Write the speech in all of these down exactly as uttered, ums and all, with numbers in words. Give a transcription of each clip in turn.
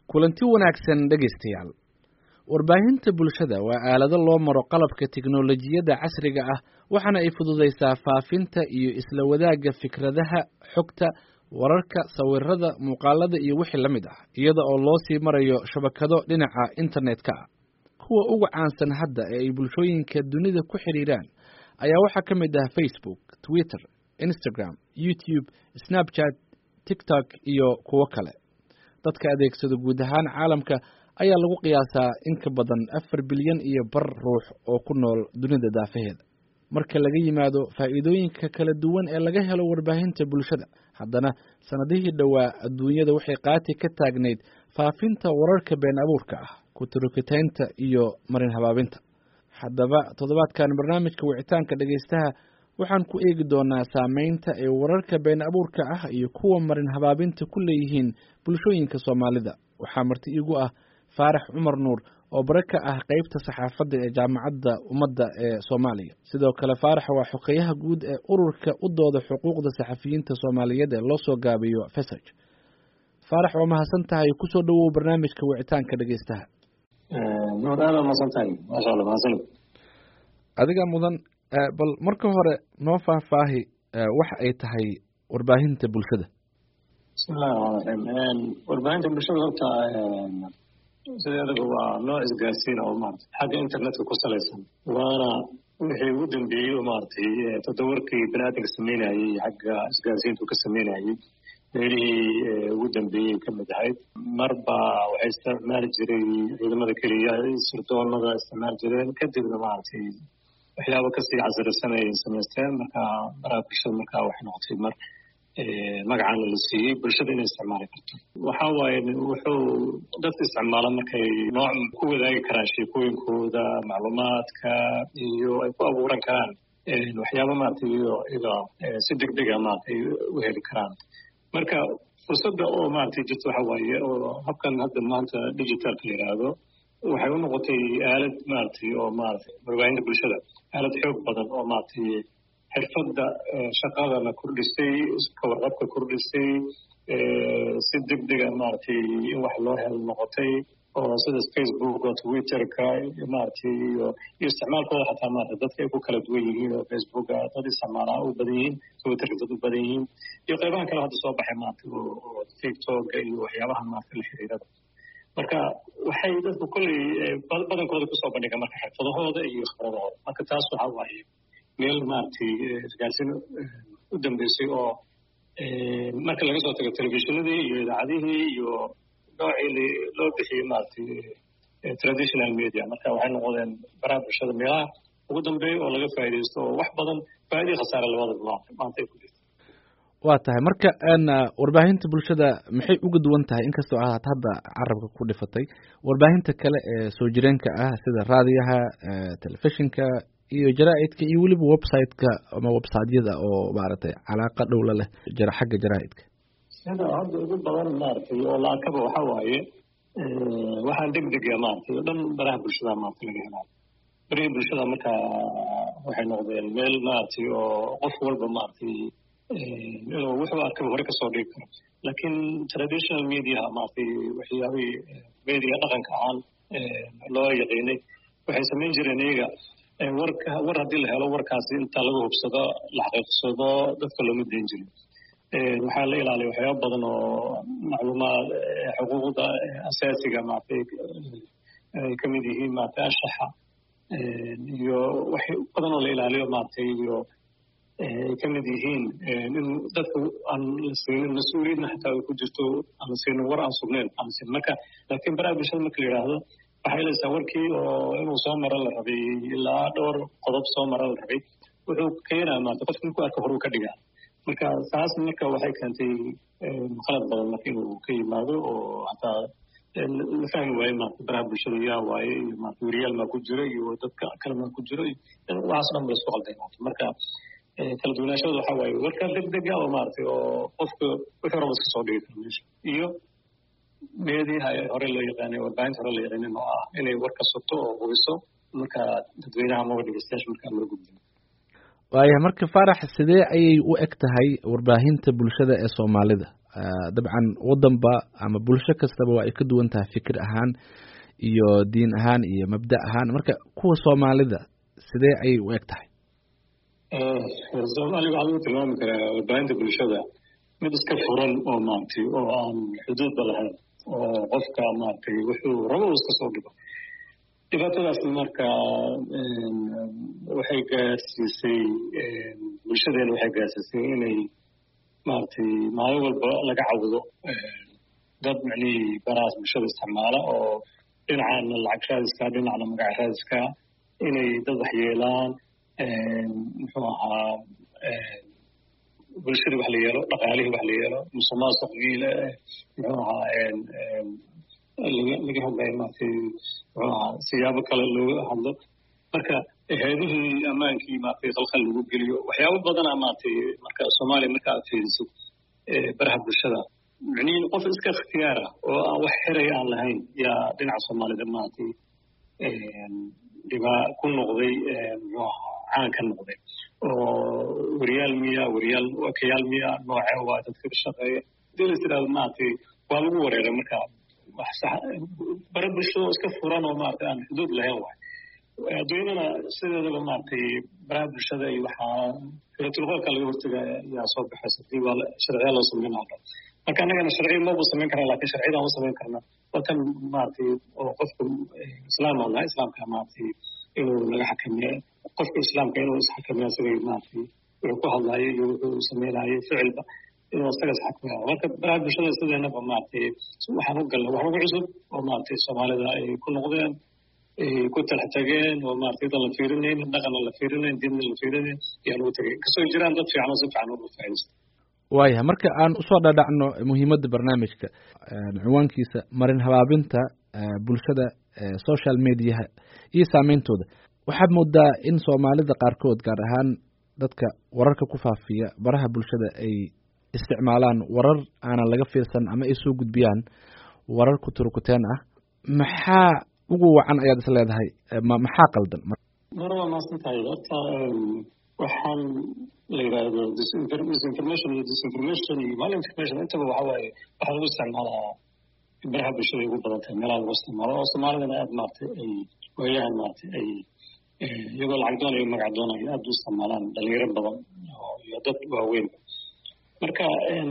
kulanti wanaagsan dhegaystayaal. Warbaahinta bulshada waa aalado loo maro qalabka tiknoolajiyadda casriga ah waxaana ay fududeysaa faafinta iyo isla wadaagga fikradaha, xogta, wararka, sawirrada, muuqaalada iyo wixii la mid ah iyada oo loo sii marayo shabakado dhinaca internetka ah. Kuwa ugu caansan hadda ee ay bulshooyinka dunida ku xiriiraan ayaa waxaa ka mid ah Facebook, Twitter, Instagram, YouTube, Snapchat, TikTok iyo kuwo kale. Dadka adeegsada guud ahaan caalamka ayaa lagu qiyaasaa in ka badan afar bilyan iyo bar ruux oo ku nool dunida daafaheeda. Marka laga yimaado faa'iidooyinka kala duwan ee laga helo warbaahinta bulshada, haddana sanadihii dhowaa adduunyada waxay qaati ka taagnayd faafinta wararka been abuurka ah, ku turukitaynta iyo marin habaabinta. Haddaba toddobaadkan barnaamijka wicitaanka dhegaystaha waxaan ku eegi doonaa saameynta ay wararka been abuurka ah iyo kuwa marin habaabinta ku leeyihiin bulshooyinka Soomaalida. Waxaa marti iigu ah Faarax Cumar Nuur oo bare ka ah qaybta saxaafadda ee Jaamacadda Ummadda ee Soomaaliya. Sidoo kale Faarax waa xogeyaha guud ee ururka u dooda xuquuqda saxafiyiinta Soomaaliyeed ee loo soo gaabiyo Fesaj. Faarax, waa mahadsan tahay, ku soo dhawow barnaamijka wicitaanka dhegaystaha. Nuur, aad mahadsan tahay. Masha Allah, mahadsan. Adiga mudan, bal marka hore noo faahfaahi waxa ay tahay warbaahinta bulshada. Bismillaahi rahmaani rahiim. Warbaahinta bulshada horta sideedaba waa nooc isgaarsiin oo maaragtay xagga internetka ku salaysan, waana wixii ugu dambeeyey oo maaragtay toddobarkii baniaadamka sameynayay xagga isgaarsiintu ka sameynayay meelihii ugu dambeeyey ka mid ahayd. marba waxay isticmaali jiray ciidamada keliya sirdoonada isticmaali jireen, kadibna maaragtay waxyaaba kasii casrisan ay samaysteen. marka baraha bulshada markaa waxay noqotay mar magacaana la siiyey bulshada inay isticmaali karto. waxaa waaye wuxuu dadka isticmaala markay nooc ku wadaagi karaan sheekooyinkooda, macluumaadka, iyo ay ku abuuran karaan waxyaaba maaragtay iyo iga si degdega maaragtay u heli karaan. marka fursadda oo maaragtay jirta waxa waaye oo habkan hadda maanta digitalka la yidhaahdo waxay u noqotay aalad maaragtay oo maaragtay warbaahinta bulshada aalad xoog badan oo maaragtay xirfadda shaqadana kordhisay, iska warqabka kordhisay, si degdega maaragtay in wax loo helo noqotay, oo sida Facebook oo Twitterka maaragtay iyo iyo isticmaalkooda xataa maaragtay dadka ay ku kala duwan yihiin oo Facebooka dad isticmaalaa u badan yihiin, Twitterka dad u badan yihiin, iyo qaybaha kale hadda soo baxay maaragtay oo TikTok iyo waxyaabaha maaragtay la xiriirada. marka waxay dadku kolley badankooda kusoo bandhigaan marka xirfadahooda iyo khibradahooda. marka taas waxaa waaye meel maaragtay isgaarsiin u dambeysay oo marka laga soo tago telefishinadii iyo idaacadihii iyo noocii loo bixiyey maaragtay traditional media. marka waxay noqdeen baraha bulshada meelaha ugu dambeeya oo laga faa'iidaysto oo wax badan faa'iido khasaare labadaba maanta ay ku jirto. waa tahay marka warbaahinta bulshada maxay uga duwan tahay inkastoo aad hadda carabka ku dhifatay warbaahinta kale ee soo jireenka ah sida raadiyaha, telefishinka iyo jaraa'idka iyo weliba website-ka ama website-yada oo maaragtay calaaqa dhow la leh jara xagga jaraa'idka? sida hadda ugu badan maaragtay oo la arkaba waxaa waaye waxaan degdega maaragtay oo dhan baraha bulshada maaragtay laga helaa. baraha bulshada marka waxay noqdeen meel maaragtay oo qof walba maaragtay inuu wuxuu arkaba hore kasoo dhigi karo. laakiin traditional media maaragtay waxyaabihii media dhaqanka ahaan loo yaqiinay waxay samayn jireen iyaga warka war haddii la helo warkaasi inta laga hubsado la xaqiiqsado dadka looma dayn jirin. waxaa la ilaaliya waxyaaba badan oo macluumaad xuquuqda asaasiga maaragtay ay ka mid yihiin maaragtay anshaxa iyo wax badan oo la ilaaliyo maaragtay iyo ay ka mid yihiin in dadka aan la siinin mas-uuliyadna xataa ay ku jirto aan la siinin war aan sugnayn aan la siinin. marka laakiin baraha bulshada marka la yidhaahdo waxay helaysaa warkii oo inuu soo maro la rabay ilaa dhowr qodob soo maro la rabay wuxuu keenaa maaragtay qofka markuu arka horuu ka dhigaa. marka taas marka waxay keentay qalad badan marka inuu ka yimaado oo hataa la fahmi waayo maaragtay baraha bulshada yaa waaye iyo maaragtay weriyaal maa ku jira iyo dadka kale maa ku jiro waxaas dhan ba la isku qalday maaragtay. marka kala duwanaashada waxaa waaye warka degdega oo maaragtay oo qofka wuxuu raba iska soo dhigi karo meesha, iyo meediyaha hore loo yaqaanay warbaahinta hore loo yaqaanin oo ah inay warka sugto oo hubiso marka dadweynaha ama dhegeystayaasha markaa loo gudbin. waaya marka Faarax sidee ayay u eg tahay warbaahinta bulshada ee Soomaalida dabcan wadanba ama bulsho kastaba waa ay ka duwan tahay fikir ahaan iyo diin ahaan iyo mabda ahaan marka kuwa Soomaalida sidee ayay u eg tahay ee Soomaaliga waxa lagu tilmaami karaa warbaahinta bulshada mid iska furan oo maantay oo aan xuduud lahayn oo qofka maantay wuxuu rabo iska soo dhigo dhibaatadaas marka waxay gaarsiisay bulshadeena waxay gaarsiisay inay maantay maalin walba laga cawdo dad macnihii baraas bulshada isticmaala oo dhinacana lacag raadiska dhinacna magac raadiska inay dad waxyeelaan muxuu ahaa bulshada wax la yeelo dhaqaalihii wax la yeelo musuqmaasuq wiile muxuu ahaa laga hadlaya maaragtay muxuu ahaa siyaabo kale looga hadlo marka hay'adihii ammaankii maaragtay khalkhal lagu geliyo waxyaabo badanaa maaragtay marka Soomaaliya marka aad fiiriso baraha bulshada macnihiin qof iska ikhtiyaar ah oo aan wax xiray aan lahayn yaa dhinaca Soomaalida maaragtay dhibaa ku noqday muxuu ahaa caan ka noqday oo wariyaal miya wariyaal wakayaal miya noocee waa dadka ka shaqeeya dawladda maaragtay waa lagu wareeray marka wax sax bara bulsho iska furan oo maaragtay aan xuduud lahayn waay adduunyadana sideedaba maaragtay baraha bulshada iyo waxaa filatulqoolka laga hortagaya yaa soo baxaysa hadii waa sharciya loo sameynaya marka annagana sharciya maba samayn karna laakiin sharciyada aan u samayn karna waa tan maaragtay oo qofka islaam oo laha islaamka maaragtay inuu naga xakameeyo qofka islaamka inuu isxakameeyo isaga maaragtay wuxuu ku hadlayo iyo wuxuu sameynayo ficilba inuu isaga isxakameeyo marka baraha bulshada sideenaba maaragtay waxaan u galnay wax ugu cusub oo maaragtay Soomaalida ay ku noqdeen ku talaxtageen oo maaragtay dad la fiirinayn dhaqanna la fiirinayn diinna la fiirinayn yaa lagu tagay kasoo jiraan dad fiican oo si fiican ugu faa'iideysta waaya marka aan usoo dhadhacno muhiimadda barnaamijka cinwaankiisa marin habaabinta bulshada social media iyo saameyntooda waxaad moodaa in Soomaalida qaarkood gaar ahaan dadka wararka ku faafiya baraha bulshada ay isticmaalaan warar aanan laga fiirsan ama ay soo gudbiyaan warar ku turkuteen ah maxaa ugu wacan ayaad is leedahay maxaa qaldan mar waa maasantahay horta waxaan la yiraahdo disinformation iyo disinformation iyo malinformation intaba waxa waaye waxaa lagu isticmaalaa baraha bulshada ugu badan tahay meelaha lagu isticmaalo oo Soomaalidana aad maaragtay ay waayahan maaragtay ay iyagoo lacag doonayo magac doonayo aad u isticmaalaan dhalinyaro badan iyo dad waaweyn marka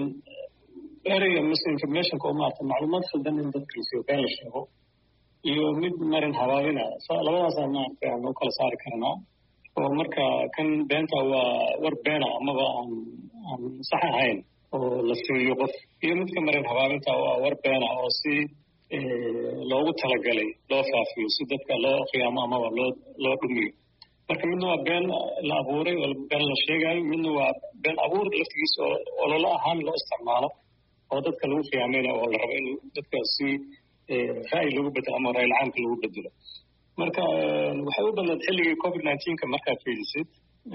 ereyga misinformation oo maaragtay macluumaad khaldan in dadka lasoo been la sheego iyo mid marin habaabina labadaas maaragtay aan u kala saari karnaa oo marka kan beenta waa war beena amaba aan aan sax ahayn oo la siiyo qof iyo midka marin habaabinta waa war beena oo si loogu talagalay loo faafiyo si dadka loo qiyaamo amaba loo loo dhumiyo marka midna waa been la abuuray oo been la sheegayo midna waa been abuur laftigiisa oo ololo ahaan loo isticmaalo oo dadka lagu qiyaamayna oo la rabo in dadka si ra'yi lagu bedelo ama ra'yi caamka lagu bedelo marka waxay u badnayd xilligii covid nineteen-ka markaad fiirisid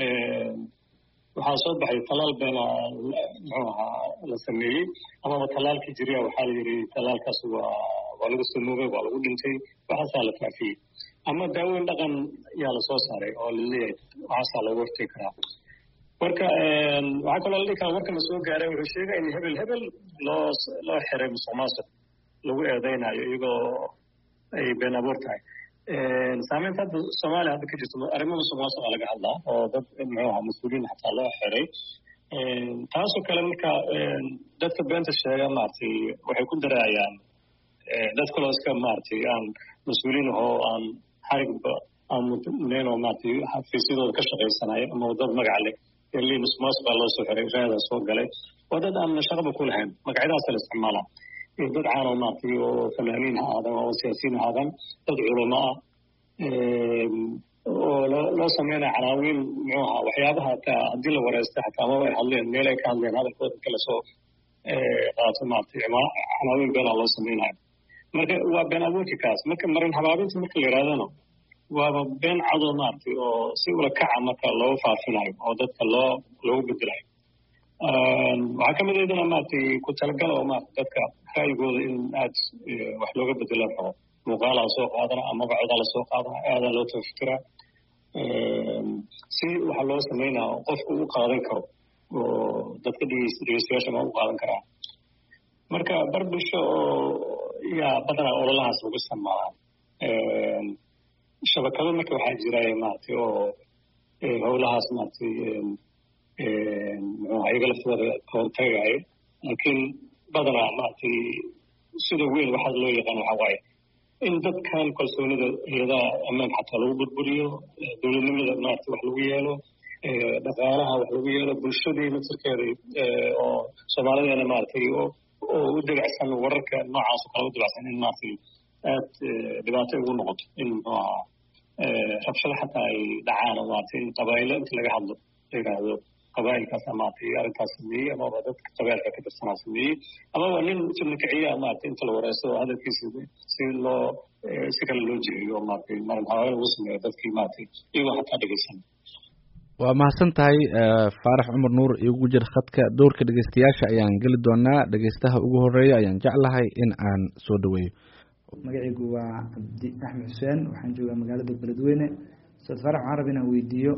waxaa soo baxay talaal beena muxuu ahaa la sameeyey amaba talaalkii jiriya waxaa la yidhi talaalkaas waa waa lagu samoogay waa lagu dhintay waxaasaa la faafiyey ama daaweyn dhaqan yaa lasoo saaray oo laleeyahay waxaasaa looga hortegi karaa marka waxaa kaloo la dhihi karaa warkan la soo gaaray wuxuu sheegay in hebel hebel loo loo xiray musuqmaasuq lagu eedeynayo iyagoo ay been abuur tahay saameynta hadda Soomaaliya hadda ka jirto arrimo musuqmaasuq laga hadlaa oo dad muxuu ahaa mas-uuliyiin xataa loo xiray taasoo kale marka dadka beenta sheega maaragtay waxay ku daraayaan dad kaloo iska maaragtay aan mas-uuliyiin ahoo aan xarigba aan mudnayn oo maaragtay xafiisyadooda ka shaqaysanayo ama dad magac leh eli musuqmaasuqa loo soo xiray raada soo galay waa dad aan shaqaba ku lahayn magacyadaas la isticmaalaa dad caan oo maaragtay oo fanaaniin ha aadan oo siyaasiyiin ha aadan dad culamo ah oo loo loo sameynaya canaawiin muxuu ahaa waxyaabaha hataa haddii la wareystay xataa amaba ay hadleen meel ay ka hadleen hadalkooda inka lasoo qaato maaragtay canaawiin beenaa loo sameynayo marka waa been abuurki kaas marka marin habaabinta marka la yidhahdana waaba been cadoo maaragtay oo si ula kaca marka loo faafinayo oo dadka loo loogu bedelayo waxaa kamid aydana maaragtay ku talagala oo maaragtay dadka ra'yigooda in aad wax looga bedelo rabo muuqaalaa soo qaadana amaba codaa la soo qaadana aadaa loo tafakiraa si waxa loo sameynaa qofku u qaadan karo oo dadka dhegeystayaasha ma u qaadan karaa. marka bar bulsho oo yaa badanaa ololahaas lagu samaa shabakado marka waxaa jira maaragtay oo howlahaas maaragtay ayaga laftooda ka hortagayo, laakiin badanaa maaragtay sida weyn waxaa loo yaqaan waxaa waaye in dadkan kalsoonida iyadaha ammaanka xataa lagu burburiyo, dowladnimada maaragtay wax lagu yeelo, dhaqaalaha wax lagu yeelo, bulshadii naftirkeeda oo soomaalideena maaragtay oo u dabacsan wararka noocaas oo kale u dabacsan in maaragtay aad dhibaato ugu noqoto in muxuu ahaa rabshado xataa ay dhacaan oo maaragtay in qabaa'ilo inta laga hadlo la yidhaahdo qabaa'ilkaas maaragtay arrintaas sameeyey amaba dadka qabaa'ilka ka tirsanaa sameeyey amaba nin jibna kiciya maaragtay inta la wareysto hadalkiisa si loo si kale loo jeediyo maaragtay marin hawaale lagu sameeyo dadkii maaragtay iyagoo xataa dhegeysan. waa mahadsan tahay faarax cumar nuur igu jir khadka doorka dhegeystayaasha ayaan geli doonaa. dhegeystaha ugu horeeya ayaan jeclahay in aan soo dhaweeyo. magacaygu waa cabdi axmed xuseen, waxaan joogaa magaalada beledweyne. ustaad faarax waxaan raba inaan weydiiyo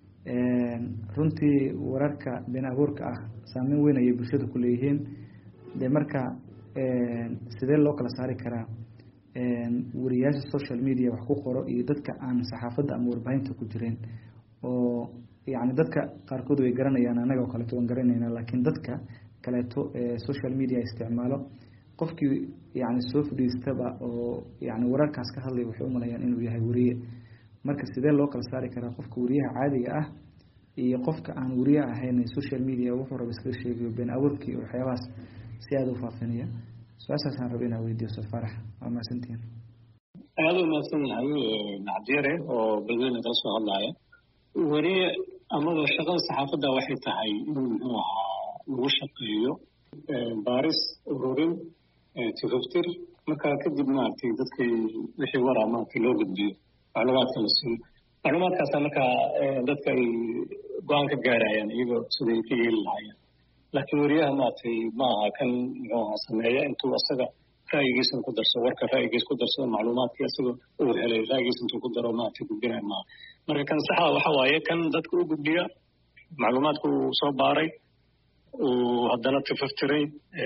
runtii wararka been abuurka ah saameyn weyn ayay bulshada ku leeyihiin. de marka sidee loo kala saari karaa wariyaasha social media wax ku qoro iyo dadka aan saxaafadda ama warbaahinta ku jireen? oo yani dadka qaarkood way garanayaan, anaga oo kaleeto waan garanayna, laakiin dadka kaleeto ee social media isticmaalo qofkii yani soo fadhiistaba oo yani wararkaas ka hadlay waxay u malayaan inuu yahay wariye. marka sidee loo kala saari karaa qofka wariyaha caadiga ah iyo qofka aan wariye ahayn social media wuxuu raba iskaga sheegayo been abuurkii waxyaabahaas si aada u faafinaya? su-aashaasaan raba inaan weydiiyo ustaad faarax. waa mahadsantihiin. aada u mahadsan yahay cabdiyare oo beledweyne kala soo hadlaya. wariye amaba shaqada saxaafadda waxay tahay inuu muxuu ahaa lagu shaqeeyo baaris, ururin, tifaftir, markaa kadib maaragtay dadkii wixii waraa maaragtay loo gudbiyo macluumaadka la siiyo. macluumaadkaasa markaa dadka ay go-aan ka gaarayaan iyagoo siday ka yeeli lahaayeen. laakiin wariyaha maaragtay ma aha kan muxuu ahaa sameeya intuu asaga ra'yigiisa ku darso warka ra'yigiisa ku darsado macluumaadkii asaga uu helay ra'yigiisa intuu ku daro maaragtay gudbinaya maaha. marka kan saxa waxa waaye kan dadka u gudbiya macluumaadka uu soo baaray, uu haddana tifaftiray,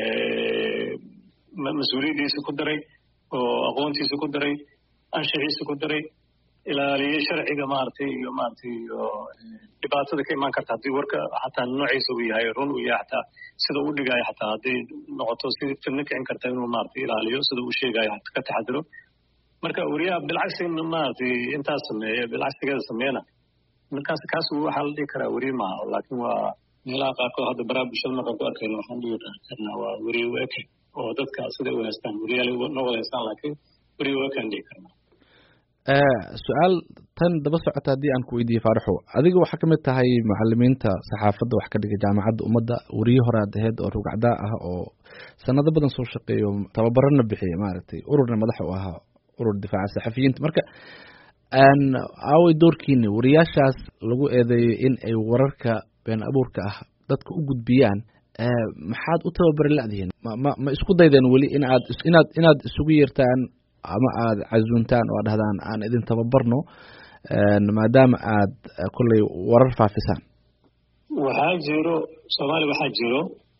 mas-uuliyaddiisa ku daray, oo aqoontiisa ku daray, anshaxiisa ku daray, ilaaliyey sharciga maaragtay iyo maaragtay iyo dhibaatada ka imaan karta haddii warka xataa noociisa uu yahay run uu yahay xataa sida uu dhigaayo xataa hadday noqoto si fidna kicin karta inuu maaragtay ilaaliyo sida uu sheegayo ka taxadiro. marka wariyaha bilcagsi maaragtay intaas sameeya bilcagsigeeda sameeyana markaas kaas waxaa la dhihi karaa weriye maaha. laakiin waa meelaha qaarkood hadda baraha bulshada markaan ku arkayno waxaan dhihi karnaa waa weriye weke oo dadka siday u haystaan weriyaal noo wada haystaan, laakiin weriye wekaan dhihi karnaa. su-aal tan daba socota haddii aan ku weydiiye faaraxo, adiga waxaa kamid tahay macalimiinta saxaafadda wax ka dhiga jaamacadda ummadda, weriye hore aad aheyd oo rugcdaa ah oo sanado badan soo shaqeeyo tababarana bixiya maaragtay ururna madax u ahaa urur difaaca saxafiyiinta. marka aaway doorkiina wariyaashaas lagu eedeeyo in ay wararka been abuurka ah dadka u gudbiyaan, maxaad u tababari la-dihiin? ma ma isku daydeen weli in aad inaad inaad isugu yeertaan ama aada casuuntaan oo dhahdaan aan idin tababarno maadaama aad kolley warar faafisaan? waxaa jiro soomaaliya waxaa jiro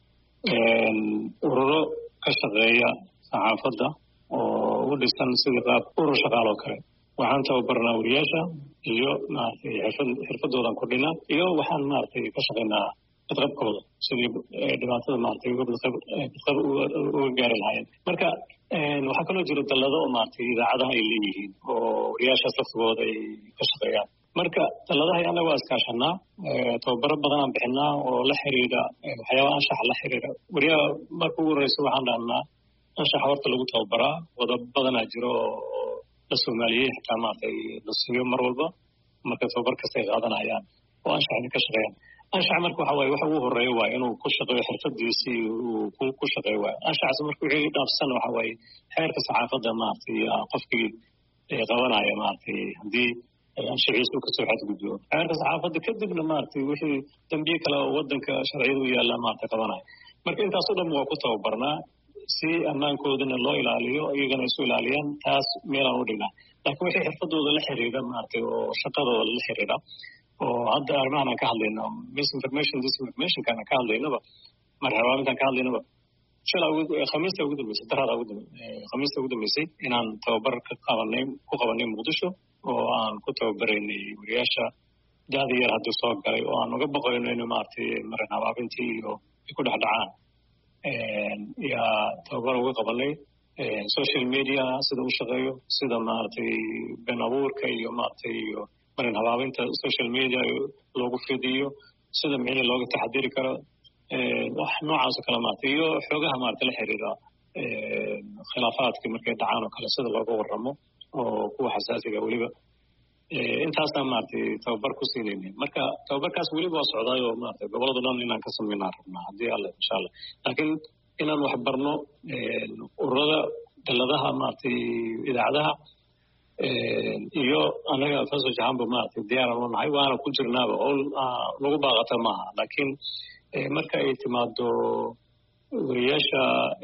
ururo ka shaqeeya saxaafadda oo u dhisan sidii qaab urur shaqaal oo kale. waxaan tababarnaa wariyaasha iyo maaragtay xirfad xirfadoodan kordhinaa iyo waxaan maaragtay ka shaqeynaa badqabkooda sidii dhibaatada maaragtay uga badqab badqab uga gaari lahaayeen. marka waxaa kaloo jira dallado oo maaragtay idaacadaha ay leeyihiin oo wariyaashaas laftigooda ay ka shaqeeyaan. marka dalladaha annaga waa iskaashanaa, tababaro badanaan bixinaa oo la xiriira waxyaaba anshaxa la xiriira. wariyaha marka ugu horeysa waxaan dhahnaa anshaxa horta lagu tababaraa, wadab badanaa jiro oo la soomaaliyey xitaa maaragtay la siiyo mar walba marka tababar kasta ay qaadanayaan oo anshaxa ka shaqeeyaan. anshaxa marka waxa waaye waxa ugu horeeya waa inuu ku shaqeeyo xirfadiisii uu ku ku shaqeeyo waayo. anshaxaas marka wixii dhaafsan waxa waaye xeerka saxaafadda maaragtay qofkii qabanaya maaragtay haddii anshaxiisu kasoo xadgudbo xeerka saxaafadda kadibna maaragtay wixii dambiye kale oo wadanka sharciyada u yaalla maaragtay qabanaya. marka intaas oo dhan waa ku tababarnaa si ammaankoodana loo ilaaliyo iyagana isu ilaaliyaan taas meelaan u dhignaa laakiin wixii xirfadooda la xiriira maaragtay oo shaqadooda la xiriira oo hadda arrimahan aan ka hadlayno misinformation disinformationkaan ka hadlaynaba marxabaamintaan ka hadlaynaba shalay khamiista ugu dambeysay darada ugu dambeysay khamiista ugu dambeysay inaan tababar ka qabanay ku qabanay muqdisho oo aan ku tababaraynay wariyaasha da'da yar haddii soo galay oo aan uga baqayno in maaragtay marin habaabintii iyo ku dhex dhacaan yaa tababar uga qabanay social media sida u shaqeeyo sida maaragtay been abuurka iyo maaragtay iyo marin habaabinta social media loogu fidiyo sida micni looga taxadiri karo wax noocaas oo kale maaragtay iyo xoogaha maaragtay la xiriira khilaafaadkii markay dhacaan oo kale sida looga warramo oo kuwa xasaasiga weliba intaasna maaragtay tababar ku siinayna marka tababarkaas weliba waa socdaayoo maaragtay gobolada dhan inaan ka samaynaa rabnaa haddii alle insha allah laakiin inaan wax barno ururada daladaha maaragtay idaacadaha iyo anaga faso jahanba maaragtay diyaaran u nahay waana ku jirnaaba oo lagu baaqata maaha laakiin marka ay timaado wariyaasha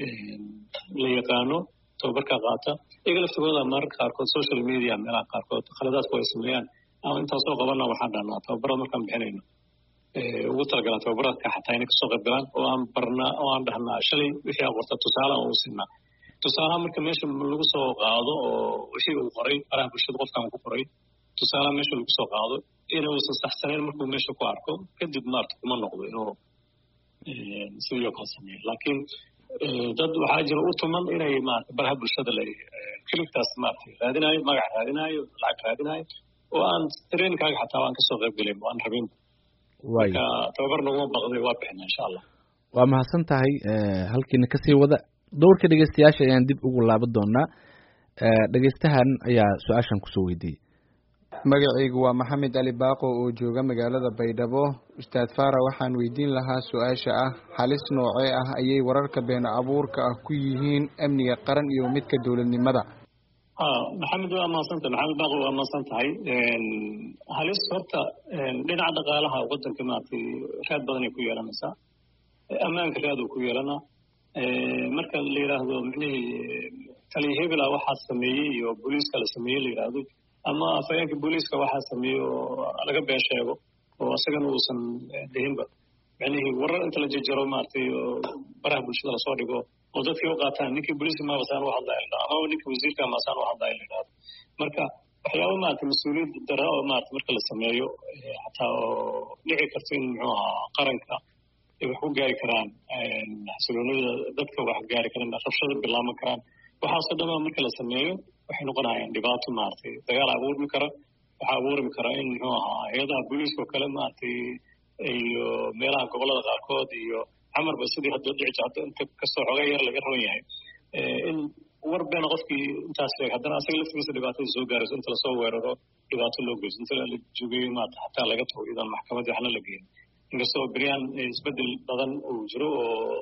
la yaqaano tababarka qaata iyaga laftigooda mararka qaarkood social media meelaha qaarkood khaladaadku ay sameeyaan ama intaasoo qabana waxaan dhahnaa tababarada markaan bixinayno ugu talagalaan tababaradka xataa inay kasoo qayb galaan oo aan barnaa oo aan dhahnaa shalay wixii aan qorta tusaale aan u siinaa tusaalaha marka meesha lagu soo qaado oo wixii uu qoray faraha bulshada qofkaan ku qoray tusaalaha meesha lagu soo qaado inuusan saxsanayn markuu meesha ku arko kadib maarta kuma noqdo inuu sidii oo kale sameeyo laakiin dad waxaa jira u tuman inay maarata baraha bulshada la kilibtaas maarata raadinaayo magac raadinaayo lacag raadinaayo oo aan trainkaaga xataa aan kasoo qayb gelin aan rabin marka tababar naguma baqday waa bixina insha allah waa mahadsan tahay halkiina kasii wada dowrka dhegeystayaasha ayaan dib ugu laaban doonaa dhegeystahan ayaa su-aashan kusoo weydiiyey magacaygu waa maxamed ali baaqo oo jooga magaalada baydhabo ustaad fara waxaan weydiin lahaa su-aasha ah halis noocee ah ayay wararka been abuurka ah ku yihiin amniga qaran iyo midka dowladnimada maxamed waa mahadsantahay maxamed baaqo waa mahadsan tahay halis horta dhinaca dhaqaalaha wadanka maaragtay raad badan ay ku yeelanaysaa ammaanka raad uu ku yeelanaa marka la yidhaahdo micnihii taliya hebela waxaa sameeyey iyo booliiska la sameeyey la yidhaahdo ama afhayeenka booliiska waxaa sameeyey oo laga been sheego oo isagana uusan dhihinba micnihii warar inta la jejaro maaragtay oo baraha bulshada lasoo dhigo oo dadkii u qaataan ninkii booliiska maabasaan u hadlaya la ama ninkii wasiirka maasaan u hadlaya la yidhahdo marka waxyaaba maaragtay mas-uuliyad dara oo maaragtay marka la sameeyo xataa oo dhici karto in muxuu ahaa qaranka ay wax ku gaari karaan xasiloonida dadka wax gaari karaan rabshada bilaaban karaan waxaasoo dhan marka la sameeyo waxay noqonayaan dhibaato maaragtay dagaal abuurmi kara waxaa abuurmi kara in muxuu ahaa hay-adaha booliiska oo kale maaragtay iyo meelaha gobolada qaarkood iyo camarba sidii hadda dhici jirta inta kastoo xoogaa yar laga raban yahay in war beena qofkii intaas sheeg haddana asaga laftigiisa dhibaatada soo gaarayso inta lasoo weeraro dhibaato loo geyso inta la jogeeyo maarata xataa laga tago iyadoon maxkamadii waxna la geeyin inkastoo beryaan isbedel badan uu jiro oo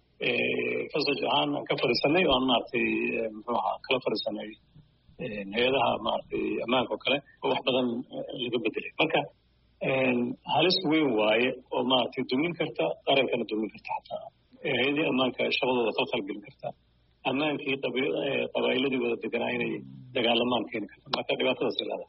fasaj ahaan aan ka fadhiisanay oo aan maaragtay muxuu ahaa kala fadhiisanay hay-adaha maaragtay ammaanka oo kale oo wax badan laga bedelay marka halis weyn waaye oo maaragtay dumin karta qarankana dumin karta xataa hay-adii ammaanka shaqadooda khalkhal gelin karta ammaankii qabaa'iladii wada deganaa inay dagaalamaan keeni karta marka dhibaatadaas ilaada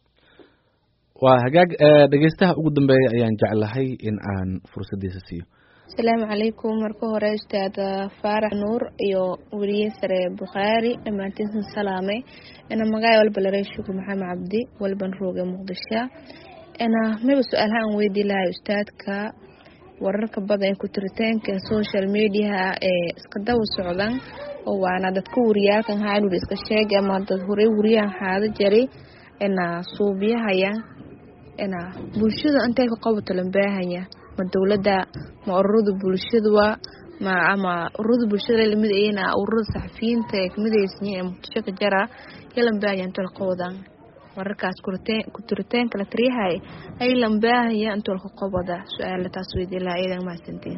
waa hagaag dhegeystaha ugu dambeeya ayaan jeclahay in aan fursaddiisa siiyo asalaamu calaykum marka hore ustaad faarax nuur iyo weriye sare bukhaari dhammaantiinsan salaamay ina magaay walba laray shukur maxamed cabdi walban rooge muqdisho ina miba su-aalaha aan weydii lahay ustaadka wararka badan ee ku-tiritaanka social mediaha ee iska daba socdan oo waana dadka wariyaalkan haanur iska sheegay ama dad horey wariyahan haada jaray ina suubiyahaya ina bulshada intay ka qabato lambaahaya ma dawladda ma ururada bulshada ma ama ururada bulshada lamid ayna ururada saxafiyiinta ee kamid aysan ee muqdisho ka jara lambaahaya inta la qowdan wararkaas ku tiritaan kala tariyahay ay lambaahaya inta la qowda su'aal taas weydii la aydan ma santiin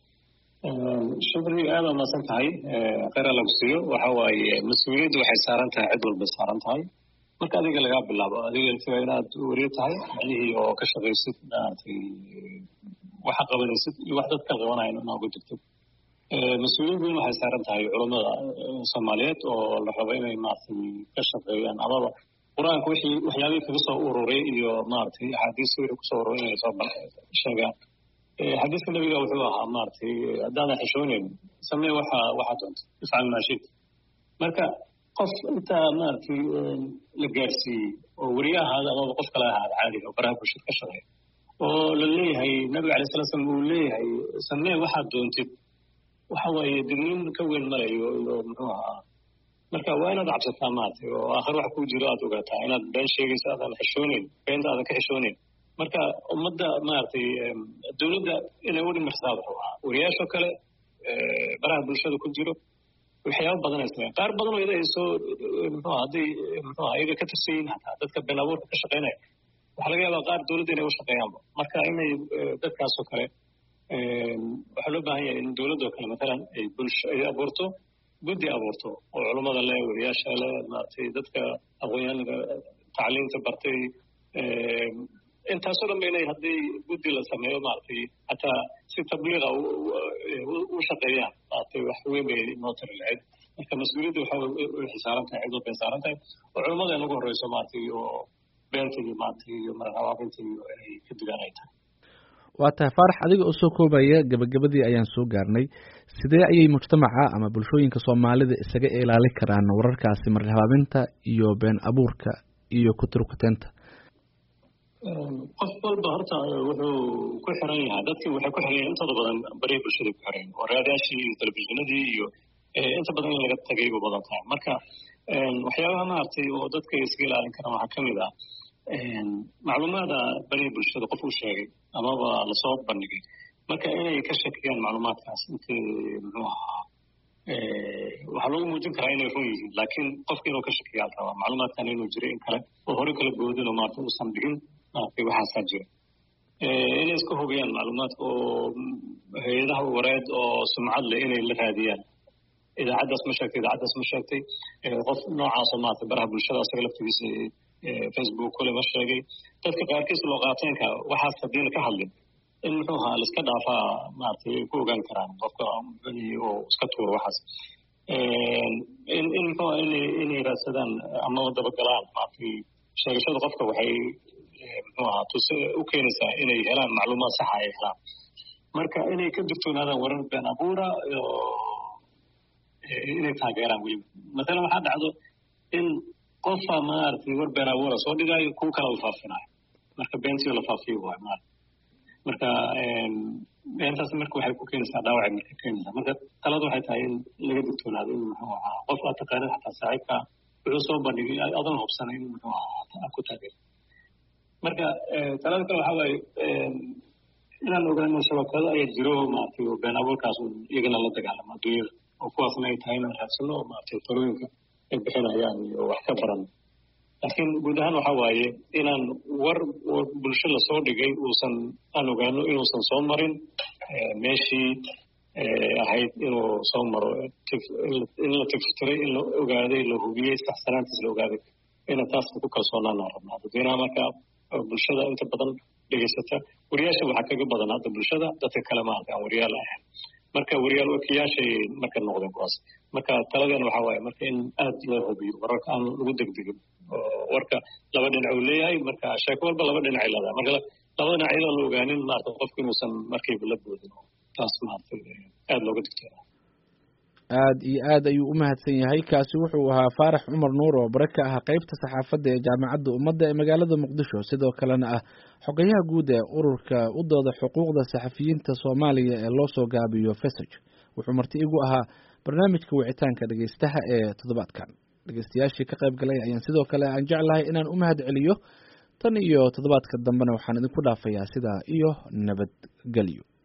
shukri aad ma san tahay qara lagu siiyo waxa waaye mas'uuliyaddu waxay saaran tahay cid walba saaran tahay marka adiga laga bilaabo adiga inta inaad wariye tahay macnihii oo ka shaqaysid maaragtay waxa qabanaysid iyo wax dadka qabanayaan inaad ku jirto mas-uuliyiin weyn waxay saaran tahay culammada soomaaliyeed oo la rabo inay maaragtay ka shaqeeyaan amaba qur-aanka wixii waxyaabihii kaga soo ururay iyo maaragtay axaadiista wixii kusoo ururay inay soo sheegaan xadiiska nabiga wuxuu ahaa maaragtay haddaadan xishooneyn samee waxa waxaa doonta ifcal maa shita marka qof intaa maaragtay la gaarsiiyey oo weriye ahaada amaba qof kale ahaada caadiga oo baraha bulshada ka shaqeeya oo la leeyahay nabiga alay sala slam uu leeyahay samee waxaad doontid waxa waaye digniin ka weyn malayo iyo muxuu ahaa marka waa inaad cabsataa maaragtay oo aakhir wax kuu jiro aad ogaataa inaad been sheegaysa aadan xishooneyn beenta aadan ka xishooneyn marka ummadda maaragtay dowladda inay u dhimirsadaa wuxuu ahaa weriyaashoo kale baraha bulshada ku jiro waxyaaba badan ay sameeyaan qaar badan oo ida ay soo muxuu ahaa hadday muxuu ahaa iyaga ka tirsan yihiin hataa dadka been abuurka ka shaqeynaya waxaa laga yaabaa qaar dowladda inay u shaqeeyaanba marka inay dadkaasoo kale waxaa loo baahan yahay in dowladdoo kale matalan ay bulsho ay abuurto guddi abuurto oo culummada leh weriyaasha leh maaragtay dadka aqoonyahanada tacliinta bartay intaasoo dhan ba inay haddii guddi la sameeyo maaragtay hataa si tabliiqa u shaqeeyaan maaragtay wax weyn bay noo tari lahayd marka mas-uuliyadda waxa way saaran tahay cidoo bay saaran tahay oo culummada in ugu horreyso maaragtay iyo beenta iyo maaragtay iyo marhabaabinta iyo inay ka digaan ay tahay waa tahay faarax adiga oo soo koobaya gabagabadii ayaan soo gaarnay sidee ayay mujtamaca ama bulshooyinka soomaalida isaga ilaalin karaan wararkaasi marhabaabinta iyo been abuurka iyo kuturkuteenta qof walba horta wuxuu ku xiran yahay dadkii waxay ku xiran yahay intooda badan bariya bulshada ku xiran oo raadaashii iyo telefishinadii iyo inta badan in laga tagay bu badan tahay marka waxyaabaha maaragtay oo dadka iska ilaalin karaan waxaa kamid ah macluumaada bariya bulshada qof uu sheegay amaba lasoo bandhigay marka inay ka shakiyaan macluumaadkaas intii muxuu ahaa waxaa lagu muujin karaa inay run yihiin laakiin qofka inuu ka shakiyaa la rabaa macluumaadkan inuu jiray in kale oo hore kala boodin oo maarata uusan dhigin maaragtay waxaasaa jira inay iska hubiyaan macluumaadka oo hay-adaha wareed oo sumcad leh inay la raadiyaan idaacaddaas ma sheegtay idaacaddaas ma sheegtay qof noocaasoo maarata baraha bulshada asaga laftigiisa facebook kule ma sheegay dadka qaarkiis loo qaateenka waxaas haddiina ka hadlin in muxuu ahaa laiska dhaafaa maaragtay ay ku ogaan karaan qofka oo iska tuuro waxaas in in muxuu aha inay inay raadsadaan ama dabagalaan maaragtay sheegashada qofka waxay muxuu ahaa tuse u keenaysaa inay helaan macluumaad saxa ay helaan marka inay ka digtoonaadaan warar been abuura inay taageeraan weliba matalan waxaa dhacdo in qofa maaragtay war been abuura soo dhigaayo kuwa kala u faafinayo marka beentii la faafiyo waayo maarata marka beentaas marka waxay ku keenaysaa dhaawacay marka keenaysaa marka talada waxay tahay in laga digtoonaado in muxuu ahaa qof aad taqaanid xataa saaxiibka wuxuu soo bandhigay adan hubsanay in muxuu ahaa ku taageero marka talada kale waxaa waaye inaan ogaano shabakado ayaa jiro maaragtay oo been abuurkaas iyagana la dagaalamo adduunyada oo kuwaasna ay tahay inaan raadsano oo maaragtay talooyinka ay bixinayaan iyo wax ka baran laakiin guud ahaan waxaa waaye inaan war bulsho lasoo dhigay uusan aan ogaano inuusan soo marin meeshii ahayd inuu soo maro in la tiftiray in la ogaaday la hubiyey saxsanaantiis la ogaaday ina taasna ku kalsoonaanaan rabnaa dadweynaha marka bulshada inta badan dhegeysata wariyaasha waxaa kaga badan hadda bulshada dadka kale maarata aan wariyaal ahayn marka wariyaal wakiyaashay marka noqdeen kuwaas marka taladeena waxaa waaye marka in aad loo hubiyo wararka aan lagu degdegin warka laba dhinac uu leeyahay marka sheeko walba laba dhinacay leedahay marka laba dhinac iyadoo la ogaanin maarata qofku inuusan markayba la boodin taas maarata aad looga digtoona aad iyo aad ayuu u mahadsan yahay kaasi wuxuu ahaa faarax cumar nuur oo bare ka ah qeybta saxaafadda ee jaamacadda ummadda ee magaalada muqdisho sidoo kalena ah xogayaha guud ee ururka u dooda xuquuqda saxafiyiinta soomaaliya ee loo soo gaabiyo fesaj wuxuu marti igu ahaa barnaamijka wicitaanka dhegeystaha ee toddobaadkan dhegeystayaashii ka qayb galay ayaan sidoo kale aan jeclahay inaan u mahad celiyo tan iyo toddobaadka dambena waxaan idinku dhaafayaa sidaa iyo nabadgelyo.